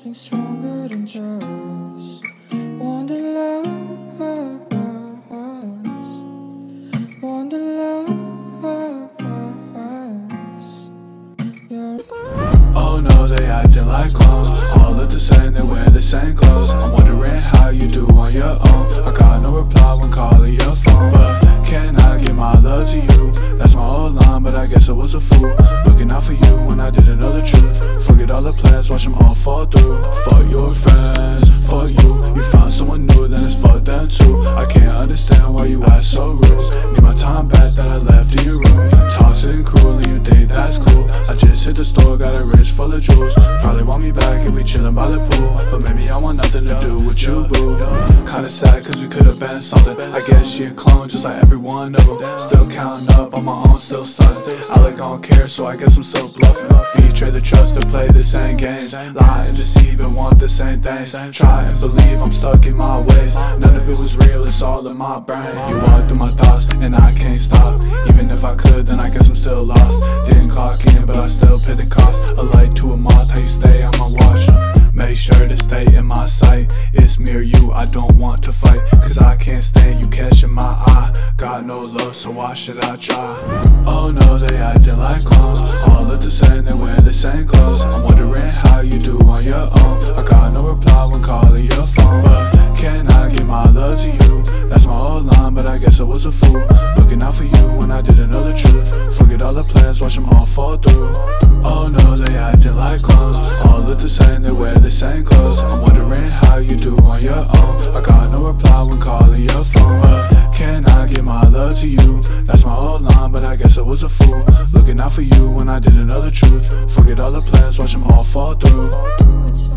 something stronger than just wanderlust, wanderlust. Oh no, they acting like clones. All look the same, they wear the same clothes. I'm wondering how you do on your own. I got no reply when calling your phone, but can I give my love to you? That's my old line, but I guess I was a fool, looking out for you when I didn't know the truth. Forget all the plans, watch them all fall through. Fuck your friends, fuck you. You found someone new, then it's fuck them too. I can't understand why you act so rude. Need my time back that I left in your room. Toxic and cruel, and you think that's cool. I just hit the store, got a wrist full of jewels. Probably want me back if we chillin' by the pool, but maybe I want nothing to do with you, boo. Kinda sad cause we could've been something. I guess she a clone just like every one of them. Still counting up on my own, still stunting. I like I don't care, so I guess I'm still bluffing. Betray the trust to play the same games. Lie and deceive and want the same things. Try and believe I'm stuck in my ways. None of it was real, it's all in my brain. You walk through my thoughts and I can't stop. Even if I could, then I guess I'm still lost. Didn't clock in, but I still pay the cost. A light to a moth, how you stay on my watch. Make sure to stay in my sight. It's me or you, I don't want to fight, cause I can't stand you catching my eye. Got no love, so why should I try? Oh no, they acting like clones. All look the same, they wear the same clothes. I'm wondering how you do on your own. I got no reply when calling your phone, but can I give my love to you? That's my old line, but I guess I was a fool, looking out for you when I didn't know the truth. Forget all the plans, watch them all fall through. Oh no, they acting like clones. All look the same, they wear the same clothes. I'm wondering how you do on your own. I got no reply when calling your phone, but can I give my love to you? That's my old line, but I guess I was a fool, looking out for you when I didn't know the truth. Forget all the plans, watch them all fall through.